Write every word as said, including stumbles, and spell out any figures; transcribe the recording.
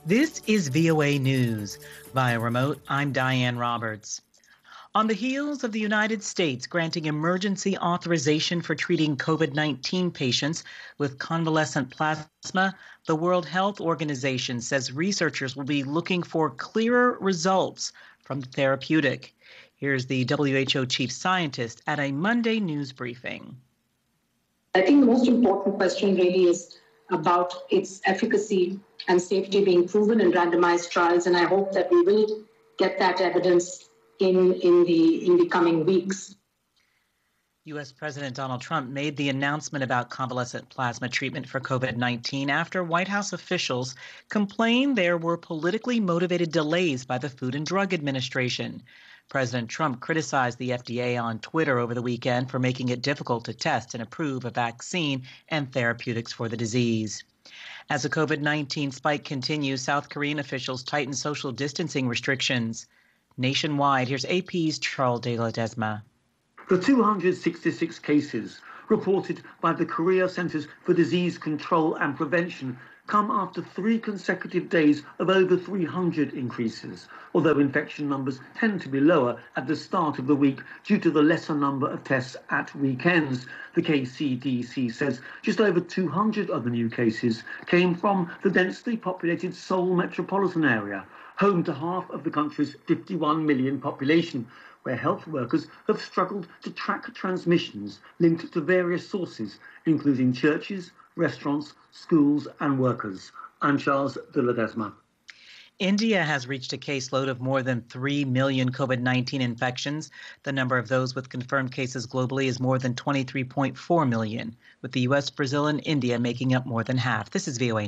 This is V O A News. Via remote, I'm Diane Roberts. On the heels of the United States granting emergency authorization for treating COVID nineteen patients with convalescent plasma, the World Health Organization says researchers will be looking for clearer results from the therapeutic. Here's the W H O chief scientist at a Monday news briefing. I think the most important question really is about its efficacy and safety being proven in randomized trials, and I hope that we will get that evidence in, in, the, in the coming weeks. U S President Donald Trump made the announcement about convalescent plasma treatment for COVID nineteen after White House officials complained there were politically motivated delays by the Food and Drug Administration. President Trump criticized the F D A on Twitter over the weekend for making it difficult to test and approve a vaccine and therapeutics for the disease. As the COVID nineteen spike continues, South Korean officials tighten social distancing restrictions. Nationwide, here's A P's Charles de Ledesma. The two hundred sixty-six cases reported by the Korea Centers for Disease Control and Prevention come after three consecutive days of over three hundred increases, although infection numbers tend to be lower at the start of the week due to the lesser number of tests at weekends. The K C D C says just over two hundred of the new cases came from the densely populated Seoul metropolitan area, home to half of the country's fifty-one million population, where health workers have struggled to track transmissions linked to various sources, including churches, restaurants, schools and workers. I'm Charles de Ledesma. India has reached a caseload of more than three million COVID nineteen infections. The number of those with confirmed cases globally is more than twenty-three point four million, with the U S, Brazil, and India making up more than half. This is V O A.